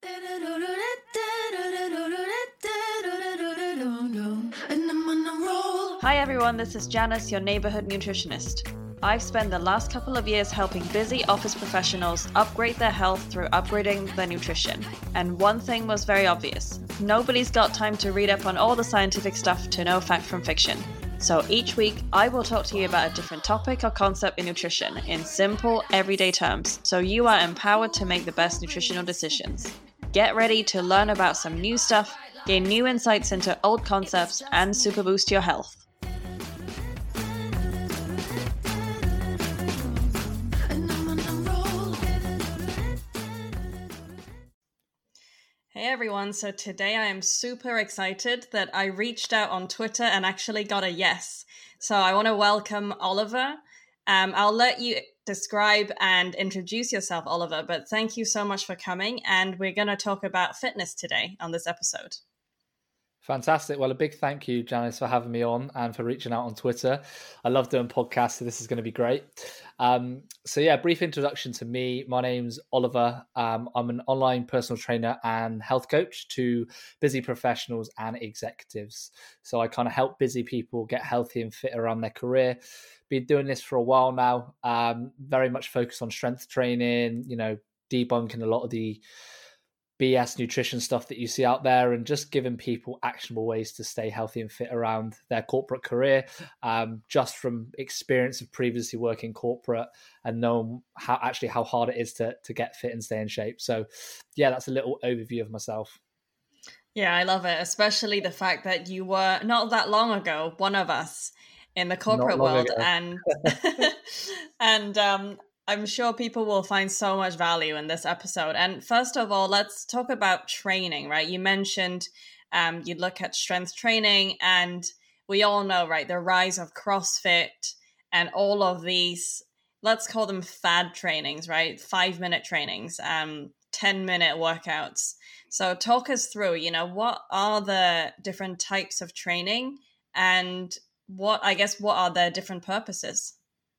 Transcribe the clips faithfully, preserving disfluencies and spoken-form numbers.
Hi everyone, this is Janice, your neighborhood nutritionist. I've spent the last couple of years helping busy office professionals upgrade their health through upgrading their nutrition. And one thing was very obvious. Nobody's got time to read up on all the scientific stuff to know fact from fiction. So each week, I will talk to you about a different topic or concept in nutrition in simple, everyday terms, so you are empowered to make the best nutritional decisions. Get ready to learn about some new stuff, gain new insights into old concepts, and super boost your health. Hey everyone, so today I am super excited that I reached out on Twitter and actually got a yes. So I want to welcome Oliver. Um, I'll let you describe and introduce yourself, Oliver, but thank you so much for coming. And we're going to talk about fitness today on this episode. Fantastic. Well, a big thank you, Janice, for having me on and for reaching out on Twitter. I love doing podcasts, so this is going to be great. Um, so yeah, brief introduction to me. My name's Oliver. Um, I'm an online personal trainer and health coach to busy professionals and executives. So I kind of help busy people get healthy and fit around their career. Been doing this for a while now. Um, very much focused on strength training, you know, debunking a lot of the B S nutrition stuff that you see out there and just giving people actionable ways to stay healthy and fit around their corporate career, um, just from experience of previously working corporate and knowing how actually how hard it is to, to get fit and stay in shape. So yeah, that's a little overview of myself. Yeah, I love it, especially the fact that you were not that long ago, one of us in the corporate world. Ago. And, and, um, I'm sure people will find so much value in this episode. And first of all, let's talk about training, right? You mentioned um, you look at strength training, and we all know, right, the rise of CrossFit and all of these, let's call them fad trainings, right? Five minute trainings, um, ten minute workouts. So talk us through, you know, what are the different types of training and what, I guess, what are their different purposes?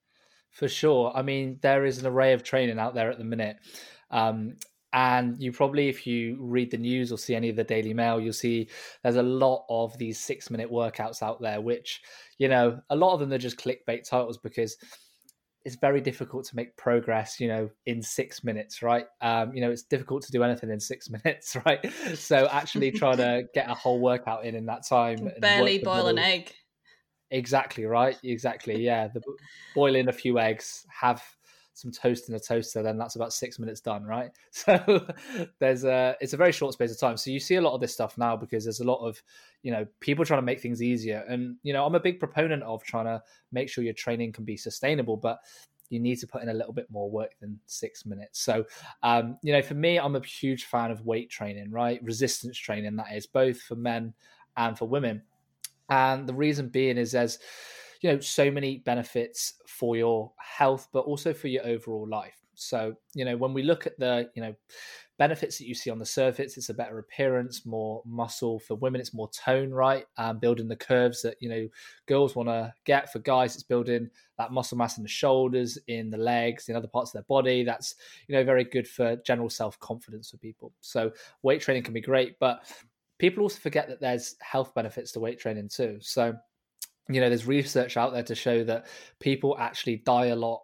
For sure. I mean, there is an array of training out there at the minute. Um, and you probably, if you read the news or see any of the Daily Mail, you'll see there's a lot of these six minute workouts out there, which, you know, a lot of them are just clickbait titles because it's very difficult to make progress, you know, in six minutes, right? Um, you know, it's difficult to do anything in six minutes, right? So actually trying to get a whole workout in in that time. Barely boil an egg. Exactly right. Exactly. Yeah. The, boil in a few eggs, have some toast in a toaster, then that's about six minutes done. Right. So there's a, it's a very short space of time. So you see a lot of this stuff now because there's a lot of, you know, people trying to make things easier. And, you know, I'm a big proponent of trying to make sure your training can be sustainable, but you need to put in a little bit more work than six minutes. So, um, you know, for me, I'm a huge fan of weight training, right? Resistance training, that is, both for men and for women. And the reason being is there's, you know, so many benefits for your health, but also for your overall life. So, you know, when we look at the, you know, benefits that you see on the surface, it's a better appearance, more muscle. For women, it's more tone, right? Um, building the curves that, you know, girls want to get. For guys, it's building that muscle mass in the shoulders, in the legs, in other parts of their body. That's, you know, very good for general self-confidence for people. So weight training can be great, but people also forget that there's health benefits to weight training too. So, you know, there's research out there to show that people actually die a lot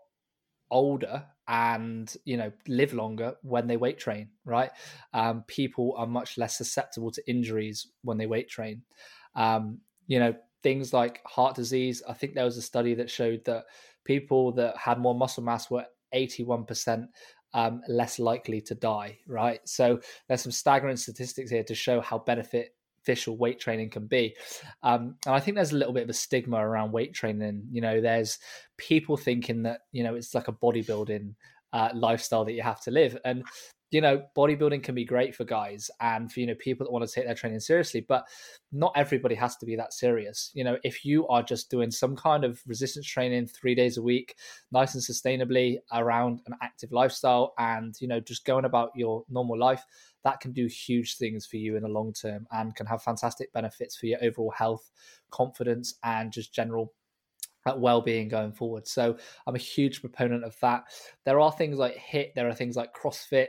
older and, you know, live longer when they weight train, right? Um, people are much less susceptible to injuries when they weight train. Um, you know, things like heart disease. I think there was a study that showed that people that had more muscle mass were eighty-one percent Um, less likely to die, right? So there's some staggering statistics here to show how beneficial weight training can be. Um, and I think there's a little bit of a stigma around weight training. You know, there's people thinking that, you know, it's like a bodybuilding uh, lifestyle that you have to live. And, you know, bodybuilding can be great for guys and for, you know, people that want to take their training seriously, but not everybody has to be that serious. You know, if you are just doing some kind of resistance training three days a week, nice and sustainably around an active lifestyle and, you know, just going about your normal life, that can do huge things for you in the long term and can have fantastic benefits for your overall health, confidence, and just general well-being going forward. So I'm a huge proponent of that. There are things like HIIT, there are things like CrossFit.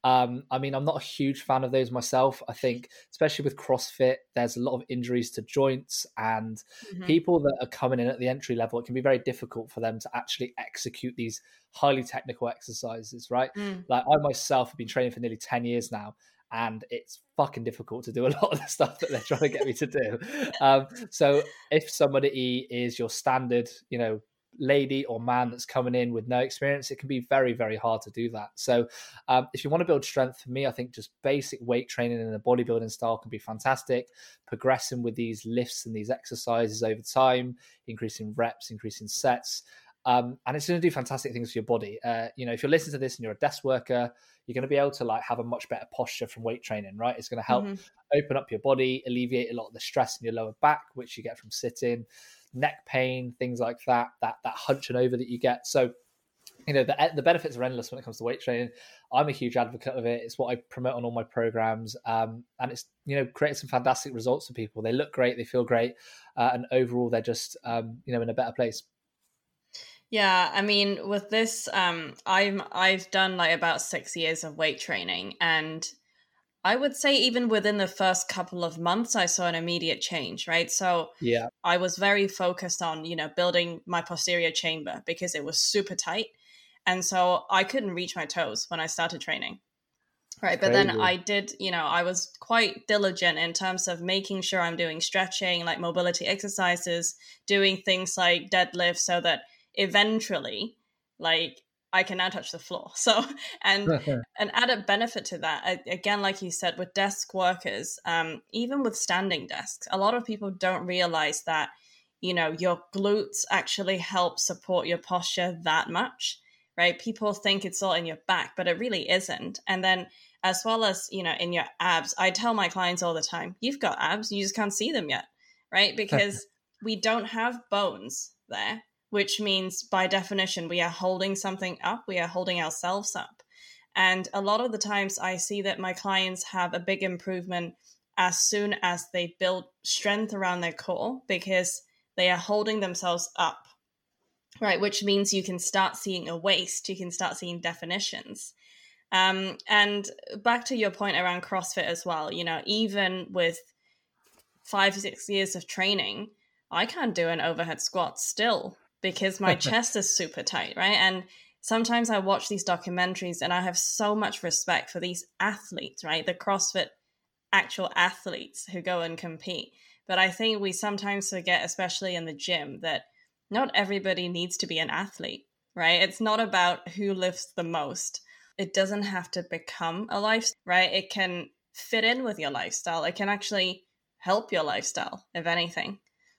Um, I mean, I'm not a huge fan of those myself. I think, especially with CrossFit, there's a lot of injuries to joints, and mm-hmm. people that are coming in at the entry level, it can be very difficult for them to actually execute these highly technical exercises, right? Mm. Like I myself have been training for nearly ten years now, and it's fucking difficult to do a lot of the stuff that they're trying to get me to do. Um, so if somebody is your standard, you know, lady or man that's coming in with no experience, it can be very, very hard to do that. So um, if you want to build strength, for me, I think just basic weight training in a bodybuilding style can be fantastic. Progressing with these lifts and these exercises over time, increasing reps, increasing sets. Um, and it's going to do fantastic things for your body. Uh, you know, if you're listening to this and you're a desk worker, you're going to be able to like have a much better posture from weight training, right? It's going to help mm-hmm. open up your body, alleviate a lot of the stress in your lower back, which you get from sitting, neck pain, things like that, that, that hunching over that you get. So, you know, the, the benefits are endless when it comes to weight training. I'm a huge advocate of it. It's what I promote on all my programs. Um, and it's, you know, created some fantastic results for people. They look great, they feel great. Uh, and overall, they're just, um, you know, in a better place. Yeah, I mean, with this, um, I'm I've done like about six years of weight training, and I would say even within the first couple of months, I saw an immediate change, right? So yeah, I was very focused on, you know, building my posterior chamber because it was super tight, and so I couldn't reach my toes when I started training, right? But then I did, you know, I was quite diligent in terms of making sure I'm doing stretching, like mobility exercises, doing things like deadlifts, so that eventually, like, I can now touch the floor. So, and an added benefit to that, again, like you said, with desk workers, um, even with standing desks, a lot of people don't realize that, you know, your glutes actually help support your posture that much, right? People think it's all in your back, but it really isn't. And then as well as, you know, in your abs, I tell my clients all the time, you've got abs, you just can't see them yet, right? Because we don't have bones there, which means by definition, we are holding something up. We are holding ourselves up. And a lot of the times I see that my clients have a big improvement as soon as they build strength around their core because they are holding themselves up, right? Which means you can start seeing a waist, you can start seeing definitions. Um, and back to your point around CrossFit as well, you know, even with five, six years of training, I can't do an overhead squat still, because my chest is super tight, right? And sometimes I watch these documentaries and I have so much respect for these athletes, right? The CrossFit actual athletes who go and compete. But I think we sometimes forget, especially in the gym, that not everybody needs to be an athlete, right? It's not about who lifts the most. It doesn't have to become a lifestyle, right? It can fit in with your lifestyle. It can actually help your lifestyle, if anything.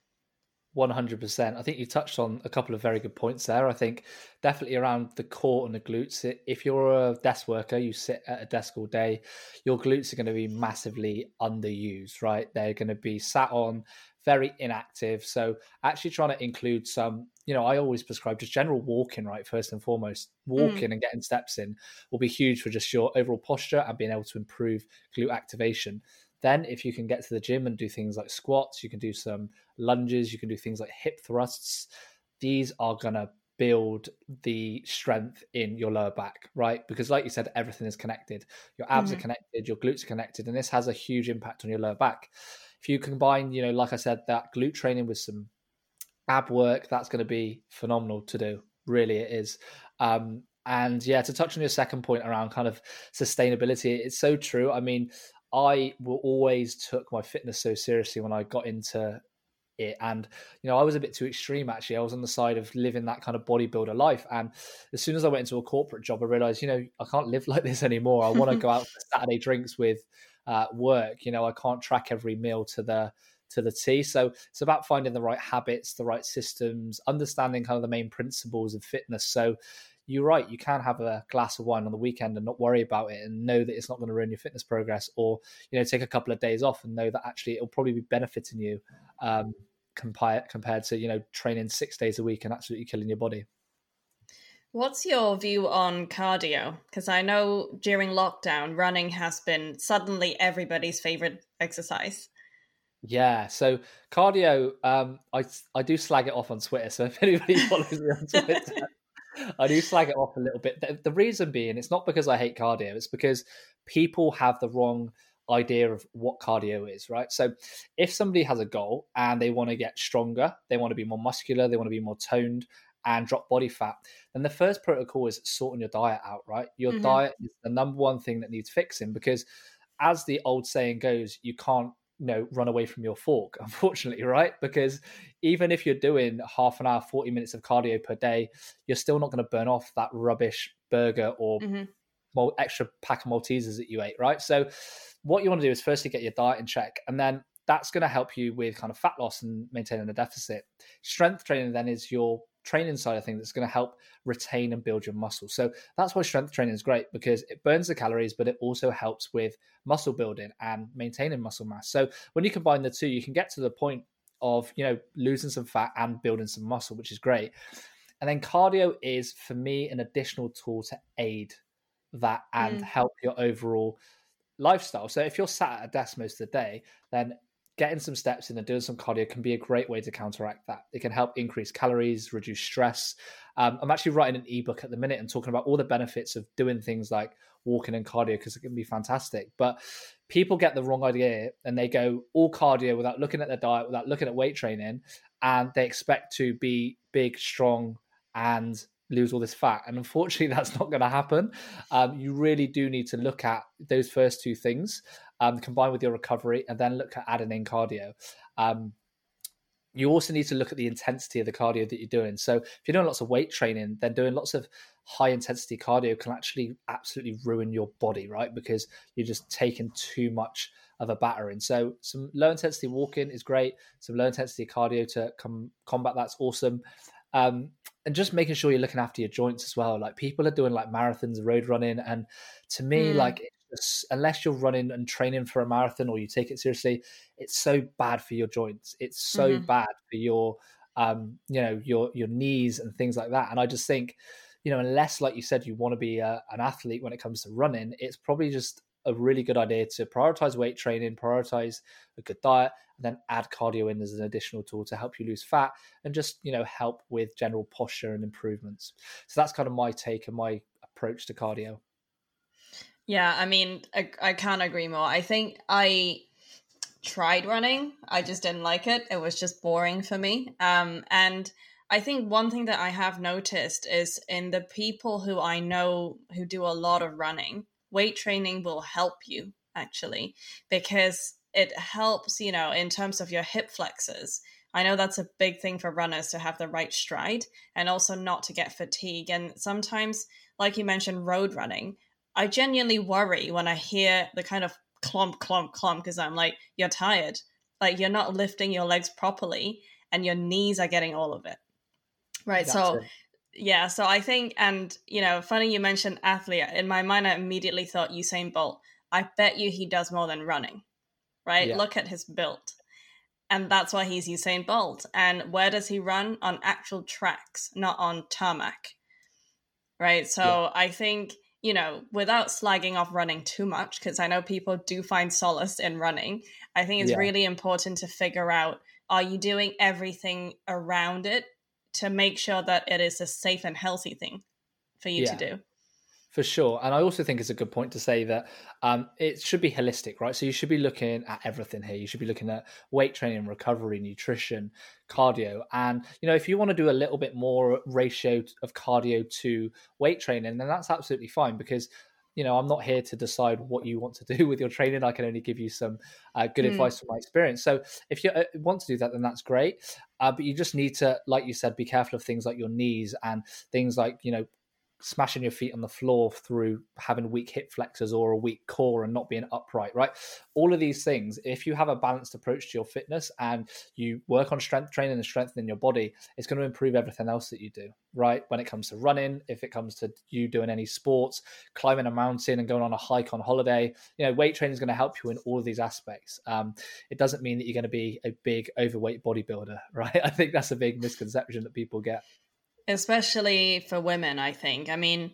one hundred percent. I think you touched on a couple of very good points there. I think definitely around the core and the glutes. If you're a desk worker, you sit at a desk all day, your glutes are going to be massively underused, right? They're going to be sat on, very inactive. So actually trying to include some, you know, I always prescribe just general walking, right? First and foremost, walking mm. and getting steps in will be huge for just your overall posture and being able to improve glute activation. Then if you can get to the gym and do things like squats, you can do some lunges, you can do things like hip thrusts. These are going to build the strength in your lower back, right? Because like you said, everything is connected. Your abs mm-hmm. are connected, your glutes are connected, and this has a huge impact on your lower back. If you combine, you know, like I said, that glute training with some ab work, that's going to be phenomenal to do. Really, it is. Um, and yeah, to touch on your second point around kind of sustainability, it's so true. I mean, I will always took my fitness so seriously when I got into it. And, you know, I was a bit too extreme, actually. I was on the side of living that kind of bodybuilder life. And as soon as I went into a corporate job, I realized, you know, I can't live like this anymore. I want to go out for Saturday drinks with uh, work. You know, I can't track every meal to the to the T. So it's about finding the right habits, the right systems, understanding kind of the main principles of fitness. So you're right, you can have a glass of wine on the weekend and not worry about it and know that it's not going to ruin your fitness progress, or, you know, take a couple of days off and know that actually it'll probably be benefiting you um, compared, compared to, you know, training six days a week and absolutely killing your body. What's your view on cardio? Because I know during lockdown, running has been suddenly everybody's favorite exercise. Yeah, so cardio, um, I I do slag it off on Twitter. So if anybody follows me on Twitter, I do slag it off a little bit. The, the reason being, it's not because I hate cardio. It's because people have the wrong idea of what cardio is, right? So if somebody has a goal and they want to get stronger, they want to be more muscular, they want to be more toned and drop body fat, then the first protocol is sorting your diet out, right? Your mm-hmm. diet is the number one thing that needs fixing, because as the old saying goes, you can't, you know, run away from your fork, unfortunately, right? Because even if you're doing half an hour, forty minutes of cardio per day, you're still not going to burn off that rubbish burger or mm-hmm. extra pack of Maltesers that you ate, right? So what you want to do is firstly get your diet in check, and then that's going to help you with kind of fat loss and maintaining a deficit. Strength training then is your training side of things that's going to help retain and build your muscle. So that's why strength training is great, because it burns the calories, but it also helps with muscle building and maintaining muscle mass. So when you combine the two, you can get to the point of, you know, losing some fat and building some muscle, which is great. And then cardio is, for me, an additional tool to aid that and mm. help your overall lifestyle. So if you're sat at a desk most of the day, then getting some steps in and doing some cardio can be a great way to counteract that. It can help increase calories, reduce stress. Um, I'm actually writing an ebook at the minute and talking about all the benefits of doing things like walking and cardio, because it can be fantastic. But people get the wrong idea and they go all cardio without looking at their diet, without looking at weight training, and they expect to be big, strong, and lose all this fat. And unfortunately, that's not going to happen. Um, you really do need to look at those first two things, um, combined with your recovery, and then look at adding in cardio. Um, you also need to look at the intensity of the cardio that you're doing. So if you're doing lots of weight training, then doing lots of high intensity cardio can actually absolutely ruin your body, right? Because you're just taking too much of a battering. So some low intensity walking is great. Some low intensity cardio to com- combat that's awesome. Um, and just making sure you're looking after your joints as well. Like, people are doing like marathons, road running. And to me, mm. like, it's just, unless you're running and training for a marathon or you take it seriously, it's so bad for your joints. It's so mm-hmm. bad for your, um, you know, your, your knees and things like that. And I just think, you know, unless, like you said, you want to be a, an athlete when it comes to running, it's probably just a really good idea to prioritize weight training, prioritize a good diet, and then add cardio in as an additional tool to help you lose fat and just, you know, help with general posture and improvements. So that's kind of my take and my approach to cardio. Yeah, I mean, I, I can't agree more. I think I tried running. I just didn't like it. It was just boring for me. Um, and I think one thing that I have noticed is in the people who I know who do a lot of running, weight training will help you, actually, because it helps, you know, in terms of your hip flexors. I know that's a big thing for runners, to have the right stride and also not to get fatigue. And sometimes, like you mentioned, road running, I genuinely worry when I hear the kind of clomp, clomp, clomp, because I'm like, you're tired. Like, you're not lifting your legs properly and your knees are getting all of it. Right. That's so, it. yeah. So I think, and, you know, funny you mentioned athlete. In my mind, I immediately thought Usain Bolt. I bet you he does more than running. Right? Yeah. Look at his build. And that's why he's Usain Bolt. And where does he run? On actual tracks, not on tarmac. Right? So yeah. I think, you know, without slagging off running too much, because I know people do find solace in running, I think it's yeah. really important to figure out, are you doing everything around it to make sure that it is a safe and healthy thing for you yeah. to do? For sure. And I also think it's a good point to say that um, it should be holistic, right? So you should be looking at everything here. You should be looking at weight training, recovery, nutrition, cardio. And, you know, if you want to do a little bit more ratio of cardio to weight training, then that's absolutely fine, because, you know, I'm not here to decide what you want to do with your training. I can only give you some uh, good mm. advice from my experience. So if you want to do that, then that's great. Uh, but you just need to, like you said, be careful of things like your knees and things like, you know, smashing your feet on the floor through having weak hip flexors or a weak core and not being upright, right? All of these things, if you have a balanced approach to your fitness and you work on strength training and strengthening your body, it's going to improve everything else that you do, right? When it comes to running, if it comes to you doing any sports, climbing a mountain and going on a hike on holiday, you know, weight training is going to help you in all of these aspects. Um, it doesn't mean that you're going to be a big overweight bodybuilder, right? I think that's a big misconception that people get. Especially for women, I think. I mean,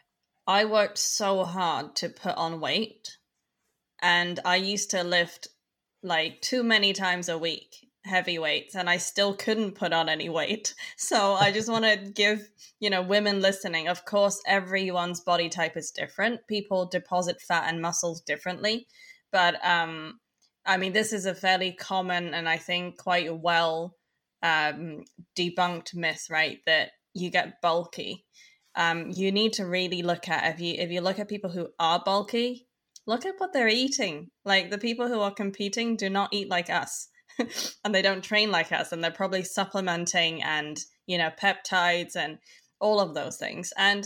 I worked so hard to put on weight, and I used to lift like too many times a week. heavy weights and I still couldn't put on any weight. So I just want to give, you know, women listening, of course, everyone's body type is different. People deposit fat and muscles differently. But um, I mean, this is a fairly common and I think quite well um, debunked myth, right? That you get bulky. Um, you need to really look at, if you if you look at people who are bulky, look at what they're eating. Like the people who are competing do not eat like us. And they don't train like us, and they're probably supplementing and, you know, peptides and all of those things. And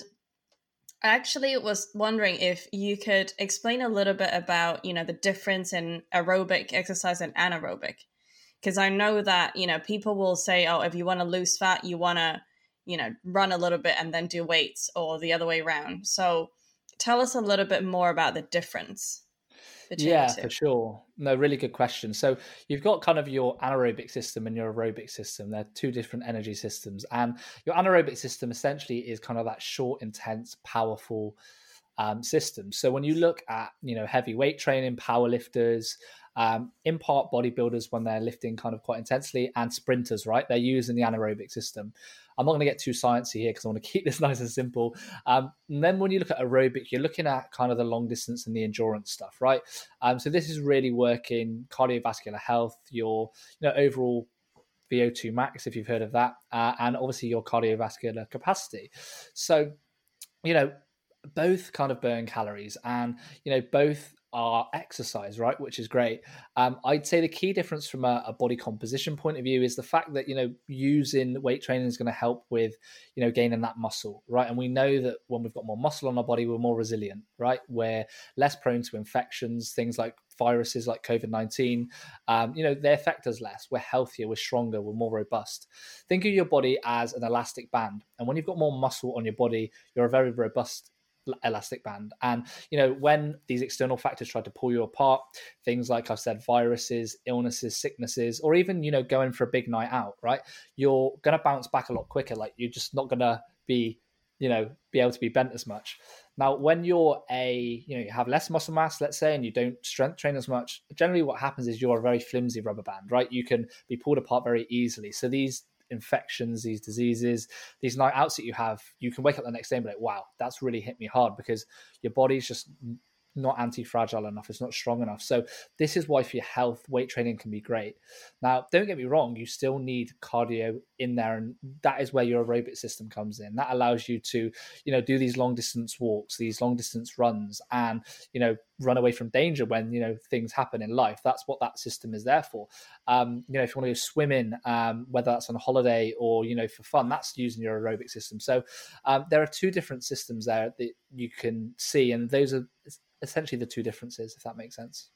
I actually was wondering if you could explain a little bit about, you know, the difference in aerobic exercise and anaerobic. Because I know that, you know, people will say, oh, if you want to lose fat, you want to, you know, run a little bit and then do weights, or the other way around. So tell us a little bit more about the difference. Yeah, for sure. No, really good question. So you've got kind of your anaerobic system and your aerobic system. They're two different energy systems. And your anaerobic system essentially is kind of that short, intense, powerful um, system. So when you look at, you know, heavy weight training, power lifters, um, in part bodybuilders when they're lifting kind of quite intensely, and sprinters, right? They're using the anaerobic system. I'm not going to get too sciencey here because I want to keep this nice and simple. Um, and then when you look at aerobic, you're looking at kind of the long distance and the endurance stuff, right? Um, so this is really working cardiovascular health, your, you know, overall V O two max, if you've heard of that, uh, and obviously your cardiovascular capacity. So, you know, both kind of burn calories, and, you know, both are exercise, right? Which is great. Um, I'd say the key difference from a, a body composition point of view is the fact that, you know, using weight training is going to help with, you know, gaining that muscle, right? And we know that when we've got more muscle on our body, we're more resilient, right? We're less prone to infections, things like viruses like COVID nineteen, um, you know, they affect us less. We're healthier, we're stronger, we're more robust. Think of your body as an elastic band. And when you've got more muscle on your body, you're a very robust elastic band. And, you know, when these external factors try to pull you apart, things like I've said, viruses, illnesses, sicknesses, or even, you know, going for a big night out, right? You're going to bounce back a lot quicker. Like you're just not going to be, you know, be able to be bent as much. Now, when you're a, you know, you have less muscle mass, let's say, and you don't strength train as much, generally what happens is you're a very flimsy rubber band, right? You can be pulled apart very easily. So these infections, these diseases, these night outs that you have, you can wake up the next day and be like, wow, that's really hit me hard, because your body's just not anti-fragile enough. It's not strong enough. So this is why for your health, weight training can be great. Now, don't get me wrong, you still need cardio in there. And that is where your aerobic system comes in. That allows you to, you know, do these long distance walks, these long distance runs, and, you know, run away from danger when, you know, things happen in life. That's what that system is there for. Um, you know, if you want to go swimming, um, whether that's on a holiday or, you know, for fun, that's using your aerobic system. So um, there are two different systems there that you can see, and those are essentially the two differences, if that makes sense.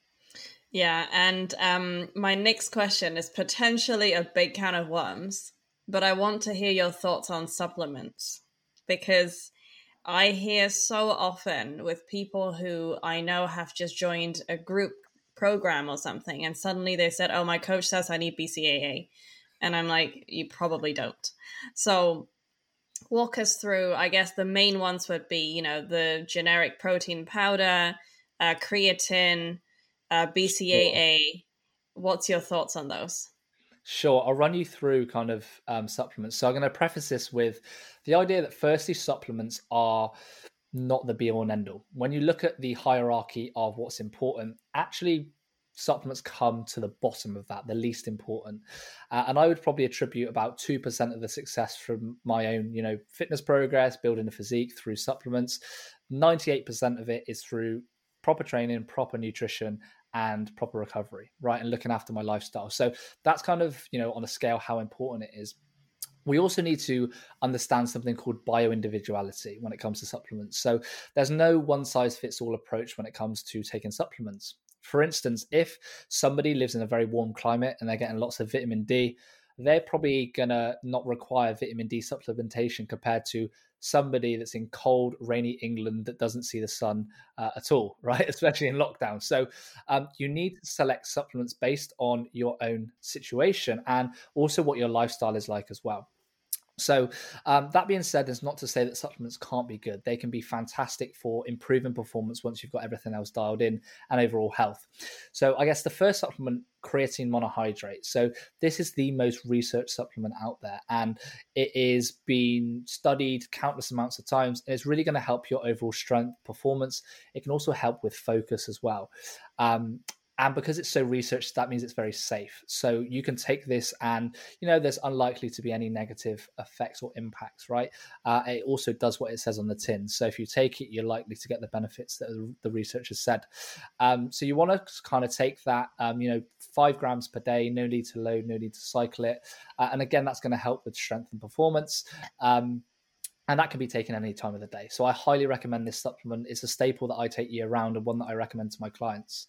Yeah, and um, my next question is potentially a big can of worms, but I want to hear your thoughts on supplements, because I hear so often with people who I know have just joined a group program or something, and suddenly they said, oh, my coach says I need B C A A. And I'm like, you probably don't. So walk us through, I guess the main ones would be, you know, the generic protein powder, uh, creatine, uh, B C A A. Sure. What's your thoughts on those? Sure. I'll run you through kind of um, supplements. So I'm going to preface this with the idea that firstly, supplements are not the be all and end all. When you look at the hierarchy of what's important, actually supplements come to the bottom of that, the least important. Uh, and I would probably attribute about two percent of the success from my own, you know, fitness progress, building a physique through supplements. ninety-eight percent of it is through proper training, proper nutrition, and proper recovery, right? And looking after my lifestyle. So that's kind of, you know, on a scale, how important it is. We also need to understand something called bio-individuality when it comes to supplements. So there's no one-size-fits-all approach when it comes to taking supplements. For instance, if somebody lives in a very warm climate and they're getting lots of vitamin D, they're probably going to not require vitamin D supplementation compared to somebody that's in cold, rainy England that doesn't see the sun uh, at all, right? Especially in lockdown. So um, you need to select supplements based on your own situation and also what your lifestyle is like as well. So um, that being said, is not to say that supplements can't be good. They can be fantastic for improving performance once you've got everything else dialed in and overall health. So I guess the first supplement, creatine monohydrate. So this is the most researched supplement out there, and it is been studied countless amounts of times. And it's really going to help your overall strength, performance. It can also help with focus as well. Um, And because it's so researched, that means it's very safe. So you can take this and, you know, there's unlikely to be any negative effects or impacts, right? Uh, it also does what it says on the tin. So if you take it, you're likely to get the benefits that the research has said. Um, so you want to kind of take that, um, you know, five grams per day, no need to load, no need to cycle it. Uh, and again, that's going to help with strength and performance. Um, And that can be taken any time of the day. So I highly recommend this supplement. It's a staple that I take year round and one that I recommend to my clients.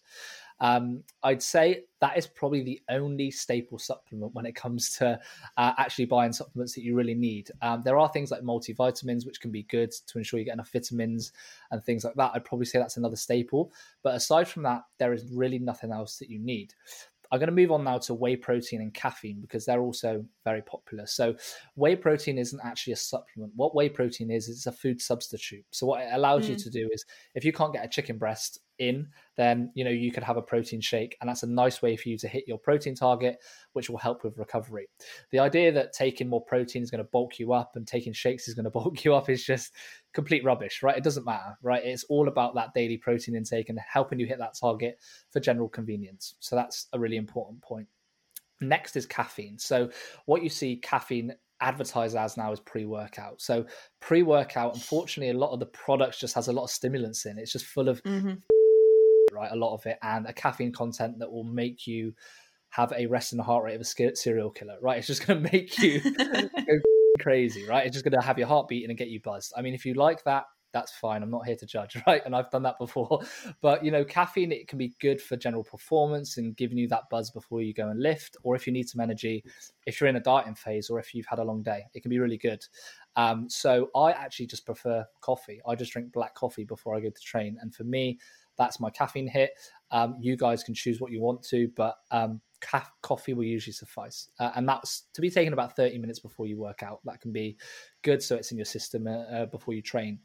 Um, I'd say that is probably the only staple supplement when it comes to uh, actually buying supplements that you really need. Um, there are things like multivitamins, which can be good to ensure you get enough vitamins and things like that. I'd probably say that's another staple. But aside from that, there is really nothing else that you need. I'm going to move on now to whey protein and caffeine because they're also very popular. So whey protein isn't actually a supplement. What whey protein is, is it's a food substitute. So what it allows mm. you to do is if you can't get a chicken breast in, then, you know, you could have a protein shake, and that's a nice way for you to hit your protein target, which will help with recovery. The idea that taking more protein is going to bulk you up and taking shakes is going to bulk you up is just complete rubbish, right? It doesn't matter, right? It's all about that daily protein intake and helping you hit that target for general convenience. So that's a really important point. Next is caffeine. So what you see caffeine advertised as now is pre-workout. So pre-workout, unfortunately, a lot of the products just has a lot of stimulants in. It's just full of mm-hmm. right, a lot of it, and a caffeine content that will make you have a resting heart rate of a serial killer, right? It's just going to make you go crazy, right? It's just going to have your heart beating and get you buzzed. I mean, if you like that, that's fine. I'm not here to judge, right? And I've done that before. But, you know, caffeine, it can be good for general performance and giving you that buzz before you go and lift, or if you need some energy, if you're in a dieting phase or if you've had a long day, it can be really good. Um, so I actually just prefer coffee. I just drink black coffee before I go to train. And for me, that's my caffeine hit. Um, you guys can choose what you want to, but um, ca- coffee will usually suffice. Uh, and that's to be taken about thirty minutes before you work out. That can be good, so it's in your system uh, before you train.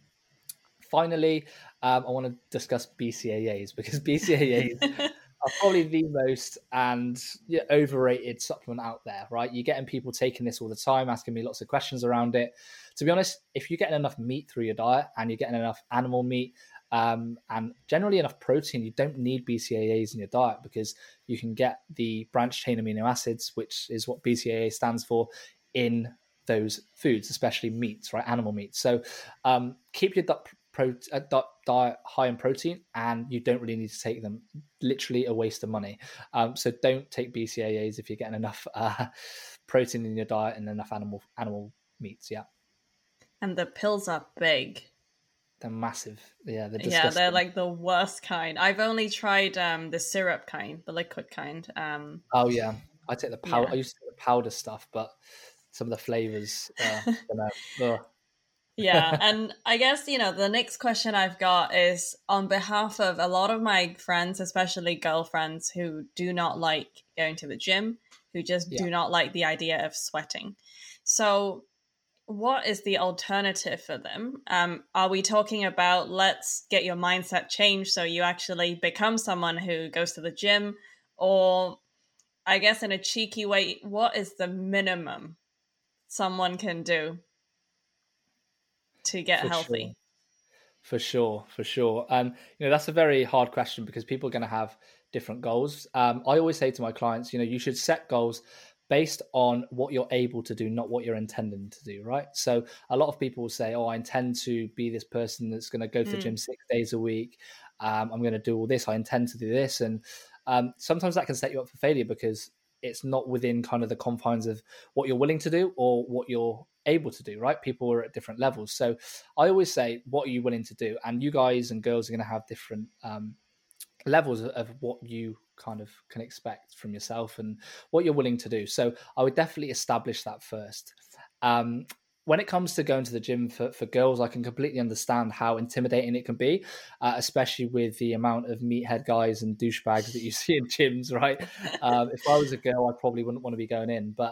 Finally, um, I want to discuss B C A As because B C A As are probably the most and yeah, overrated supplement out there, right? You're getting people taking this all the time, asking me lots of questions around it. To be honest, if you're getting enough meat through your diet and you're getting enough animal meat um, and generally enough protein, you don't need B C A As in your diet because you can get the branched chain amino acids, which is what B C A A stands for, in those foods, especially meats, right? Animal meats. So um, keep your diet Pro, uh, diet high in protein, and you don't really need to take them. Literally a waste of money. Um, so don't take B C A As if you're getting enough uh, protein in your diet and enough animal animal meats. Yeah, and the pills are big. They're massive. Yeah, they're disgusting. Yeah, they're like the worst kind. I've only tried um, the syrup kind, the liquid kind. Um, oh yeah, I take the powder. Yeah. I used to take the powder stuff, but some of the flavors. Uh, I don't know. Yeah, and I guess, you know, the next question I've got is on behalf of a lot of my friends, especially girlfriends who do not like going to the gym, who just yeah. do not like the idea of sweating. So what is the alternative for them? Um, are we talking about let's get your mindset changed so you actually become someone who goes to the gym? Or I guess in a cheeky way, what is the minimum someone can do to get for healthy? Sure. For sure, for sure. Um, you know, that's a very hard question because people are going to have different goals. Um, I always say to my clients, you know, you should set goals based on what you're able to do, not what you're intending to do, right? So a lot of people will say, oh, I intend to be this person that's going to go to mm. the gym six days a week. Um, I'm going to do all this. I intend to do this. And um, sometimes that can set you up for failure because it's not within kind of the confines of what you're willing to do or what you're able to do, right? People are at different levels. So I always say, what are you willing to do? And you guys and girls are going to have different um, levels of what you kind of can expect from yourself and what you're willing to do. So I would definitely establish that first. Um, when it comes to going to the gym for, for girls, I can completely understand how intimidating it can be, uh, especially with the amount of meathead guys and douchebags that you see in gyms, right? Um, if I was a girl, I probably wouldn't want to be going in. But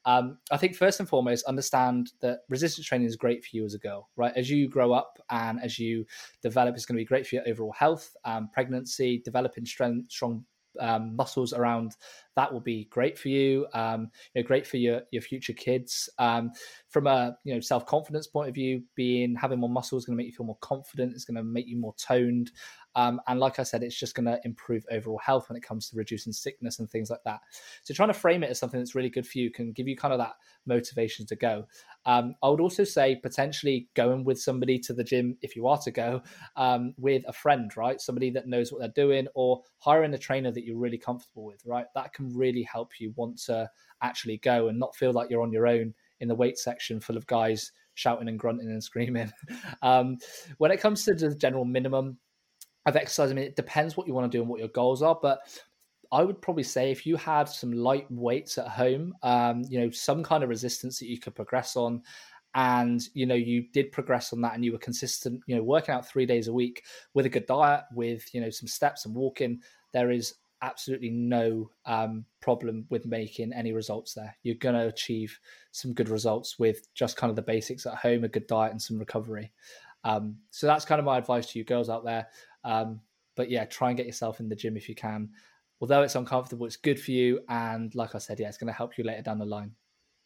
Um, I think first and foremost, understand that resistance training is great for you as a girl, right? As you grow up and as you develop, it's going to be great for your overall health, um, pregnancy, developing strength, strong um, muscles around that will be great for you. Um, you know, great for your your future kids. Um, from a you know self confidence point of view, being having more muscle is going to make you feel more confident. It's going to make you more toned. Um, and like I said, it's just going to improve overall health when it comes to reducing sickness and things like that. So trying to frame it as something that's really good for you can give you kind of that motivation to go. Um, I would also say potentially going with somebody to the gym, if you are to go, um, with a friend, right? Somebody that knows what they're doing, or hiring a trainer that you're really comfortable with, right? That can really help you want to actually go and not feel like you're on your own in the weight section full of guys shouting and grunting and screaming. um, when it comes to the general minimum of exercise, I mean, it depends what you want to do and what your goals are, but I would probably say if you had some light weights at home, um, you know, some kind of resistance that you could progress on, and, you know, you did progress on that and you were consistent, you know, working out three days a week with a good diet, with, you know, some steps and walking, there is absolutely no um, problem with making any results there. You're going to achieve some good results with just kind of the basics at home, a good diet and some recovery. Um, so that's kind of my advice to you girls out there. Um, but yeah, try and get yourself in the gym if you can. Although it's uncomfortable, it's good for you. And like I said, yeah, it's going to help you later down the line.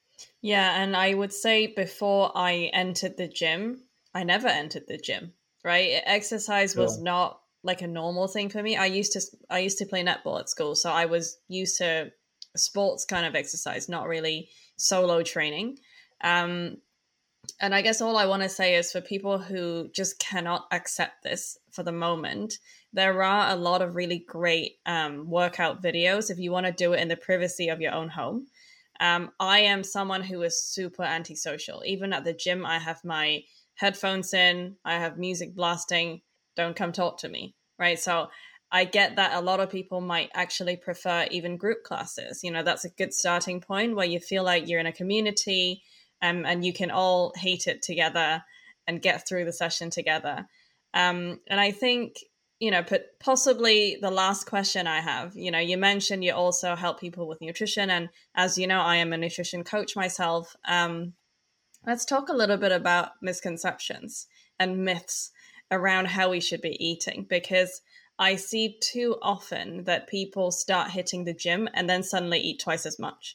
Yeah. And I would say before I entered the gym, I never entered the gym, right? Exercise was Sure. not like a normal thing for me. I used to, I used to play netball at school. So I was used to sports kind of exercise, not really solo training. Um, and I guess all I want to say is for people who just cannot accept this for the moment, there are a lot of really great um, workout videos if you want to do it in the privacy of your own home. Um, I am someone who is super antisocial. Even at the gym, I have my headphones in, I have music blasting. Don't come talk to me, right? So I get that a lot of people might actually prefer even group classes. You know, that's a good starting point where you feel like you're in a community, um, and you can all hate it together and get through the session together. Um, and I think, you know, but possibly the last question I have, you know, you mentioned you also help people with nutrition. And as you know, I am a nutrition coach myself. Um, let's talk a little bit about misconceptions and myths around how we should be eating, because I see too often that people start hitting the gym and then suddenly eat twice as much.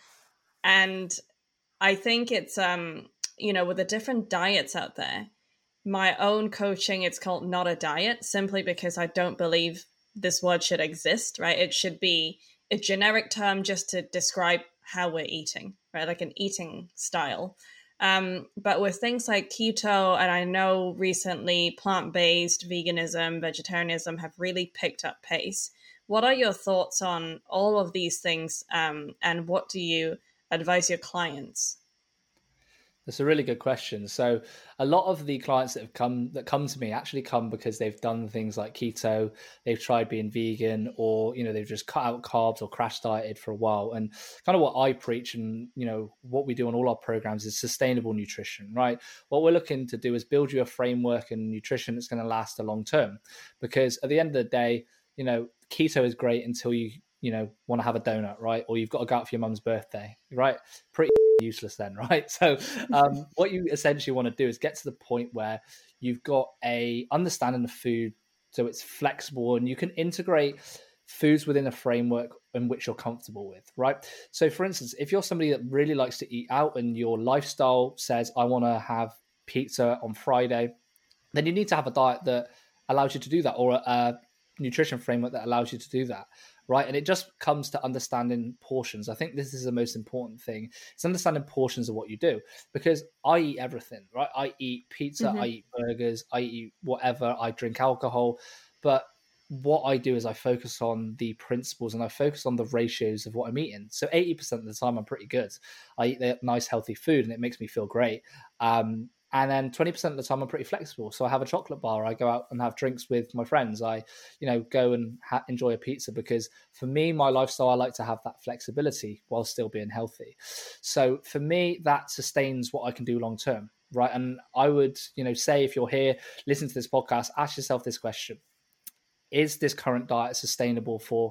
And I think it's, um, you know, with the different diets out there, my own coaching, it's called Not a Diet, simply because I don't believe this word should exist, right? It should be a generic term just to describe how we're eating, right? Like an eating style. Um, but with things like keto, and I know recently plant-based, veganism, vegetarianism have really picked up pace. What are your thoughts on all of these things, um, and what do you advise your clients? That's a really good question. So a lot of the clients that have come that come to me actually come because they've done things like keto, they've tried being vegan, or, you know, they've just cut out carbs or crash dieted for a while. And kind of what I preach and, you know, what we do on all our programs is sustainable nutrition, right? What we're looking to do is build you a framework and nutrition that's going to last a long term. Because at the end of the day, you know, keto is great until you, you know, want to have a donut, right? Or you've got to go out for your mum's birthday, right? Pretty useless then, right? So um, what you essentially want to do is get to the point where you've got a understanding of food, so it's flexible and you can integrate foods within a framework in which you're comfortable with, right? So for instance, if you're somebody that really likes to eat out and your lifestyle says, I want to have pizza on Friday, then you need to have a diet that allows you to do that, or a, a nutrition framework that allows you to do that. Right. And it just comes to understanding portions. I think this is the most important thing. It's understanding portions of what you do, because I eat everything, right? I eat pizza, mm-hmm. I eat burgers, I eat whatever, I drink alcohol. But what I do is I focus on the principles and I focus on the ratios of what I'm eating. So eighty percent of the time I'm pretty good. I eat the nice, healthy food and it makes me feel great. Um, And then twenty percent of the time I'm pretty flexible. So I have a chocolate bar, I go out and have drinks with my friends. I, you know, go and ha- enjoy a pizza, because for me, my lifestyle, I like to have that flexibility while still being healthy. So for me, that sustains what I can do long term, right? And I would, you know, say if you're here, listen to this podcast, ask yourself this question. Is this current diet sustainable for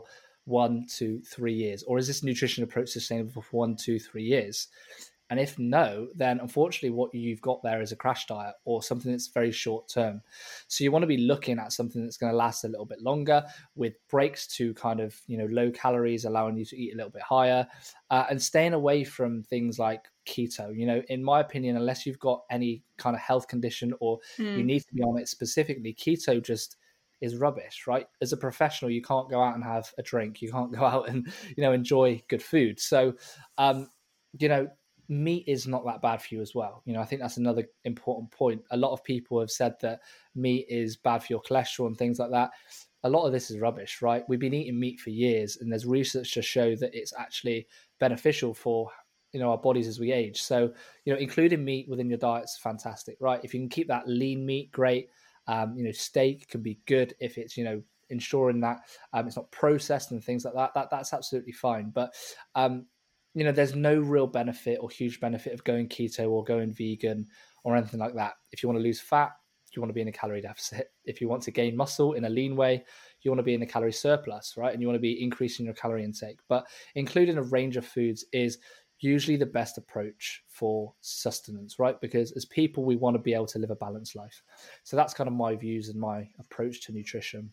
one to three years? Or is this nutrition approach sustainable for one, two, three years? And if no, then unfortunately what you've got there is a crash diet or something that's very short term. So you want to be looking at something that's going to last a little bit longer, with breaks to kind of, you know, low calories, allowing you to eat a little bit higher, uh, and staying away from things like keto. You know, in my opinion, unless you've got any kind of health condition or Mm. you need to be on it specifically, keto just is rubbish, right? As a professional, you can't go out and have a drink. You can't go out and, you know, enjoy good food. So, um, you know, meat is not that bad for you as well. You know, I think that's another important point. A lot of people have said that meat is bad for your cholesterol and things like that. A lot of this is rubbish, right? We've been eating meat for years, and there's research to show that it's actually beneficial for, you know, our bodies as we age. So, you know, including meat within your diet is fantastic, right? If you can keep that lean meat, great. Um, you know, steak can be good if it's, you know, ensuring that um, it's not processed and things like that. That that's absolutely fine. But um, you know, there's no real benefit or huge benefit of going keto or going vegan or anything like that. If you want to lose fat, you want to be in a calorie deficit. If you want to gain muscle in a lean way, you want to be in a calorie surplus, right? And you want to be increasing your calorie intake. But including a range of foods is usually the best approach for sustenance, right? Because as people, we want to be able to live a balanced life. So that's kind of my views and my approach to nutrition.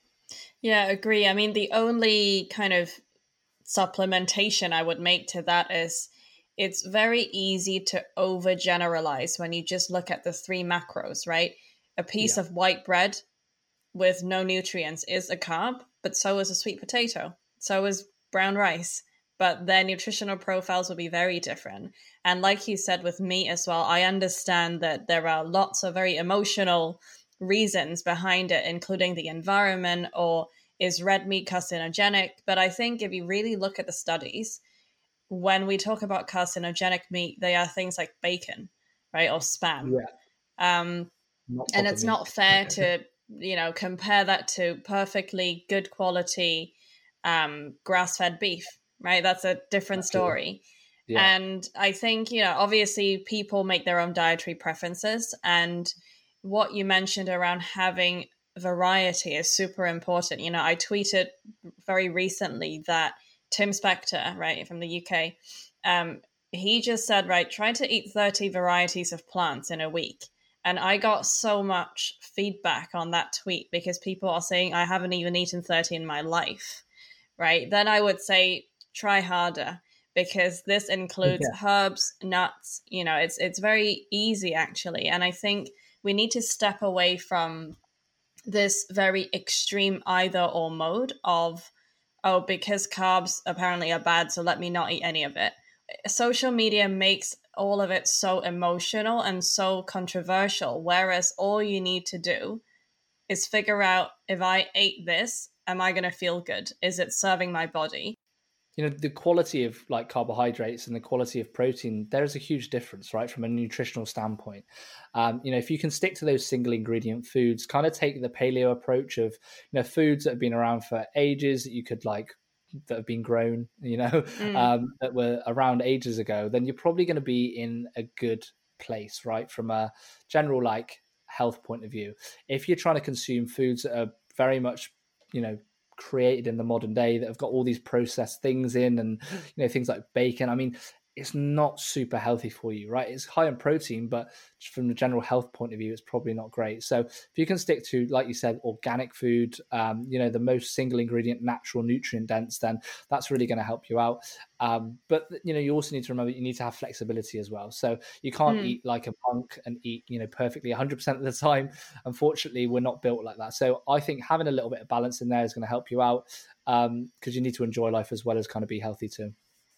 Yeah, I agree. I mean, the only kind of supplementation I would make to that is it's very easy to overgeneralize when you just look at the three macros, right? A piece Yeah. of white bread with no nutrients is a carb, but so is a sweet potato. So is brown rice. But their nutritional profiles will be very different. And like you said with meat as well, I understand that there are lots of very emotional reasons behind it, including the environment or is red meat carcinogenic? But I think if you really look at the studies, when we talk about carcinogenic meat, they are things like bacon, right? Or spam. Yeah. Um, Not and it's meat. not fair to, you know, compare that to perfectly good quality um, grass-fed beef, right? That's a different story. Yeah. And I think, you know, obviously people make their own dietary preferences. And what you mentioned around having variety is super important. You know, I tweeted very recently that Tim Spector, right, from the U K, um, he just said, right, try to eat thirty varieties of plants in a week. And I got so much feedback on that tweet because people are saying, I haven't even eaten thirty in my life, right? Then I would say, try harder, because this includes yeah. herbs, nuts, you know, it's it's very easy actually. And I think we need to step away from this very extreme either or mode of, oh, because carbs apparently are bad, so let me not eat any of it. Social media makes all of it so emotional and so controversial, whereas all you need to do is figure out, if I ate this, am I going to feel good? Is it serving my body? You know, the quality of like carbohydrates and the quality of protein, there's a huge difference, right? From a nutritional standpoint. Um, you know, if you can stick to those single ingredient foods, kind of take the paleo approach of, you know, foods that have been around for ages that you could like, that have been grown, you know, mm. um, that were around ages ago, then you're probably going to be in a good place, right? From a general like health point of view. If you're trying to consume foods that are very much, you know, created in the modern day that have got all these processed things in, and you know, things like bacon, I mean, it's not super healthy for you, right? It's high in protein, but from the general health point of view, it's probably not great. So if you can stick to, like you said, organic food, um, you know, the most single ingredient, natural, nutrient dense, then that's really going to help you out. Um, but, you know, you also need to remember you need to have flexibility as well. So you can't mm. eat like a monk and eat, you know, perfectly one hundred percent of the time. Unfortunately, we're not built like that. So I think having a little bit of balance in there is going to help you out, um, because you need to enjoy life as well as kind of be healthy too.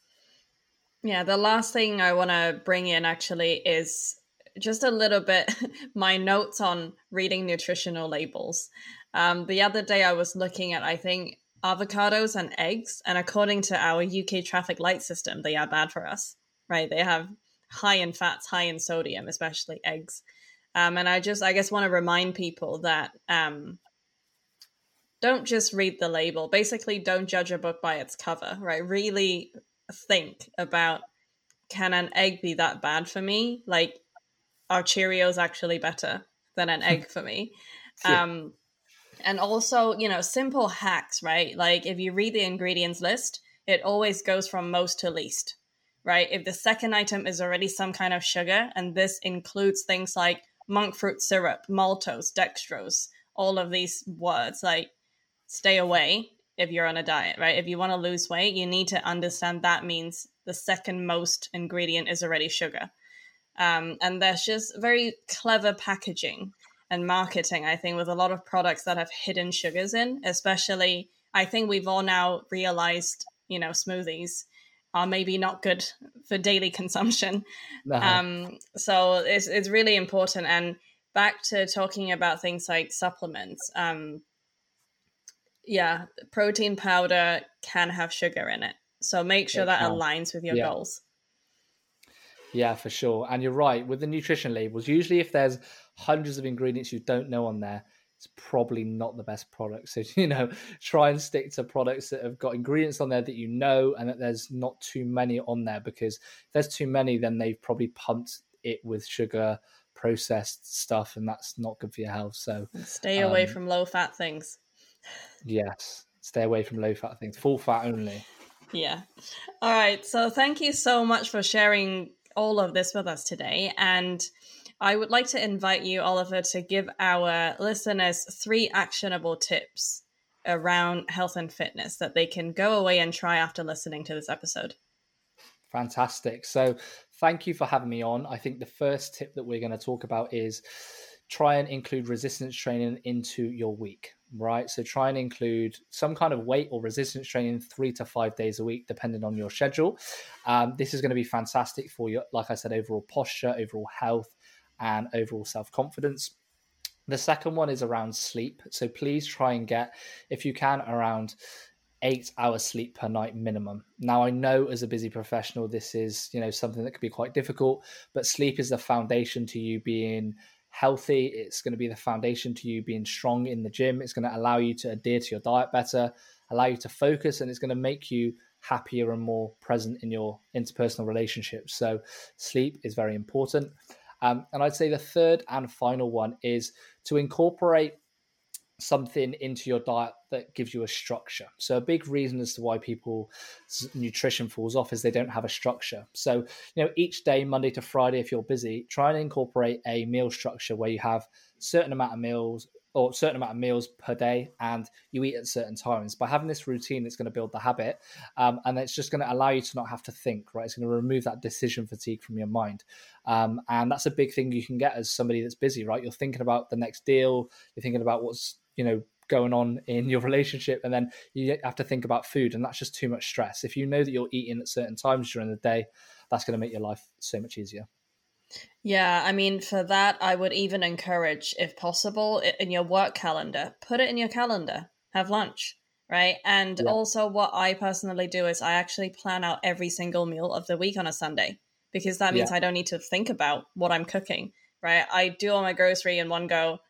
Yeah, the last thing I want to bring in actually is just a little bit my notes on reading nutritional labels. Um, the other day I was looking at, I think, avocados and eggs, and according to our U K traffic light system, they are bad for us, right? They have high in fats, high in sodium, especially eggs. Um, and I just, I guess, want to remind people that um, don't just read the label. Basically, don't judge a book by its cover, right? Really think about, can an egg be that bad for me? Like, are Cheerios actually better than an egg for me? Yeah. Um, And also, you know, simple hacks, right? Like if you read the ingredients list, it always goes from most to least, right? If the second item is already some kind of sugar, and this includes things like monk fruit syrup, maltose, dextrose, all of these words, like stay away if you're on a diet, right? If you want to lose weight, you need to understand that means the second most ingredient is already sugar. Um, and there's just very clever packaging and marketing, I think, with a lot of products that have hidden sugars in, especially, I think we've all now realized, you know, smoothies are maybe not good for daily consumption. No. Um, so it's, it's really important. And back to talking about things like supplements, um, yeah, protein powder can have sugar in it. So make sure It that can. aligns with your Yeah. goals. Yeah, for sure. And you're right. With the nutrition labels, usually if there's hundreds of ingredients you don't know on there, it's probably not the best product. So, you know, try and stick to products that have got ingredients on there that you know, and that there's not too many on there, because if there's too many, then they've probably pumped it with sugar, processed stuff, and that's not good for your health. So stay away um, from low fat things. Yes, stay away from low fat things, full fat only. Yeah. All right. So thank you so much for sharing all of this with us today. And I would like to invite you, Oliver, to give our listeners three actionable tips around health and fitness that they can go away and try after listening to this episode. Fantastic. So thank you for having me on. I think the first tip that we're going to talk about is try and include resistance training into your week, right? So try and include some kind of weight or resistance training three to five days a week, depending on your schedule. Um, this is going to be fantastic for your, like I said, overall posture, overall health, and overall self-confidence. The second one is around sleep. So please try and get, if you can, around eight hours sleep per night minimum. Now, I know as a busy professional, this is, you know, something that could be quite difficult, but sleep is the foundation to you being healthy. It's going to be the foundation to you being strong in the gym. It's going to allow you to adhere to your diet better, allow you to focus, and it's going to make you happier and more present in your interpersonal relationships. So sleep is very important. Um, and I'd say the third and final one is to incorporate something into your diet that gives you a structure. So a big reason as to why people's nutrition falls off is they don't have a structure. So, you know, each day, Monday to Friday, if you're busy, try and incorporate a meal structure where you have a certain amount of meals or certain amount of meals per day, and you eat at certain times. By having this routine, it's going to build the habit, um, and it's just going to allow you to not have to think, right? It's going to remove that decision fatigue from your mind. Um, and that's a big thing you can get as somebody that's busy, right? You're thinking about the next deal, you're thinking about what's, you know, going on in your relationship, and then you have to think about food, and that's just too much stress. If you know that you're eating at certain times during the day, that's going to make your life so much easier. Yeah, I mean, for that, I would even encourage, if possible, in your work calendar, put it in your calendar, have lunch, right? And Yeah. also what I personally do is I actually plan out every single meal of the week on a Sunday, because that means Yeah. I don't need to think about what I'm cooking, right? I do all my grocery in one go.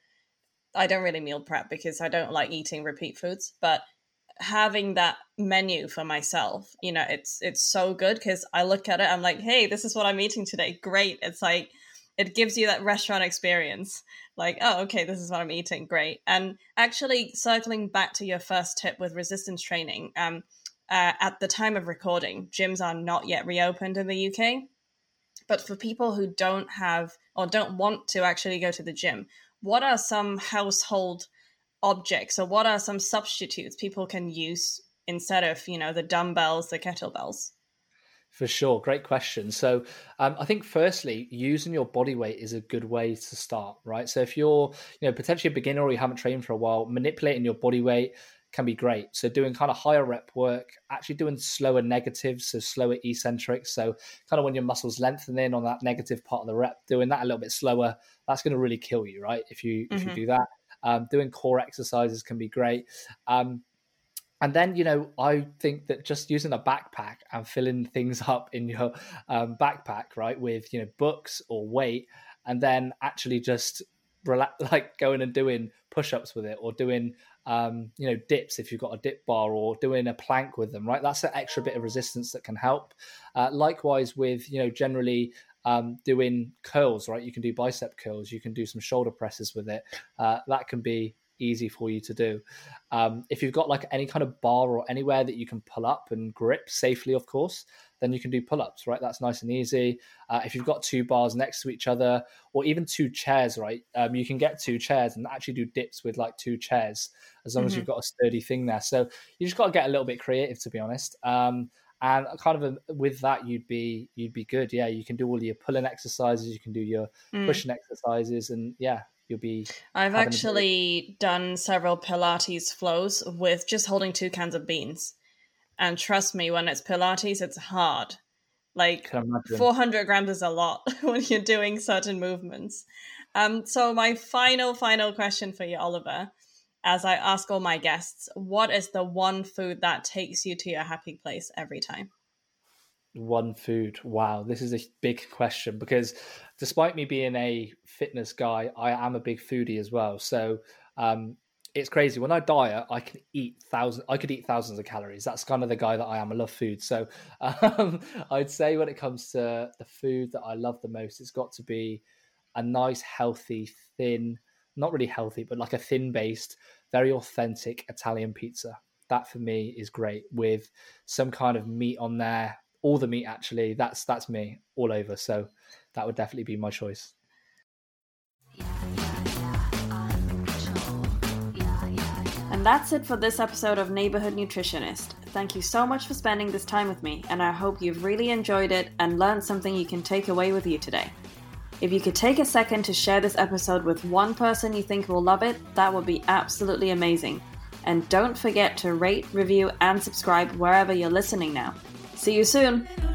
I don't really meal prep because I don't like eating repeat foods, but having that menu for myself, you know, it's it's so good because I look at it, I'm like, hey, this is what I'm eating today. Great. It's like, it gives you that restaurant experience. Like, oh, okay, this is what I'm eating. Great. And actually, circling back to your first tip with resistance training, um, uh, at the time of recording, gyms are not yet reopened in the U K. But for people who don't have or don't want to actually go to the gym, what are some household objects, or what are some substitutes people can use instead of, you know, the dumbbells, the kettlebells? For sure. Great question. So um, I think firstly, using your body weight is a good way to start, right? So if you're, you know, potentially a beginner or you haven't trained for a while, manipulating your body weight can be great. So doing kind of higher rep work, actually doing slower negatives, so slower eccentrics. So kind of when your muscles lengthen in on that negative part of the rep, doing that a little bit slower, that's going to really kill you, right? If you, if Mm-hmm. you do that, um, doing core exercises can be great. Um, And then, you know, I think that just using a backpack and filling things up in your um, backpack, right, with, you know, books or weight, and then actually just relax, like going and doing push-ups with it, or doing, um, you know, dips if you've got a dip bar, or doing a plank with them, right? That's an extra bit of resistance that can help. Uh, likewise with, you know, generally um, doing curls, right? You can do bicep curls, you can do some shoulder presses with it. Uh, that can be easy for you to do. Um, if you've got like any kind of bar or anywhere that you can pull up and grip safely, of course, then you can do pull-ups, right? That's nice and easy. Uh, if you've got two bars next to each other, or even two chairs, right? Um, you can get two chairs and actually do dips with like two chairs, as long mm-hmm. as you've got a sturdy thing there. So you just got to get a little bit creative, to be honest. Um, and kind of a, with that, you'd be you'd be good. Yeah, you can do all your pulling exercises, you can do your mm. pushing exercises, and yeah, you'll be. I've actually done several Pilates flows with just holding two cans of beans. And trust me, when it's Pilates, it's hard. Like four hundred grams is a lot when you're doing certain movements. Um, so my final, final question for you, Oliver, as I ask all my guests, what is the one food that takes you to your happy place every time? One food. Wow, this is a big question, because despite me being a fitness guy, I am a big foodie as well. So um, it's crazy. When I diet, I can eat thousands. I could eat thousands of calories. That's kind of the guy that I am. I love food. So um, I'd say when it comes to the food that I love the most, it's got to be a nice, healthy, thin, not really healthy, but like a thin-based, very authentic Italian pizza. That for me is great, with some kind of meat on there. All the meat, actually. That's that's me all over. So that would definitely be my choice. And that's it for this episode of Neighborhood Nutritionist. Thank you so much for spending this time with me, and I hope you've really enjoyed it and learned something you can take away with you today. If you could take a second to share this episode with one person you think will love it, that would be absolutely amazing. And don't forget to rate, review, and subscribe wherever you're listening now. See you soon!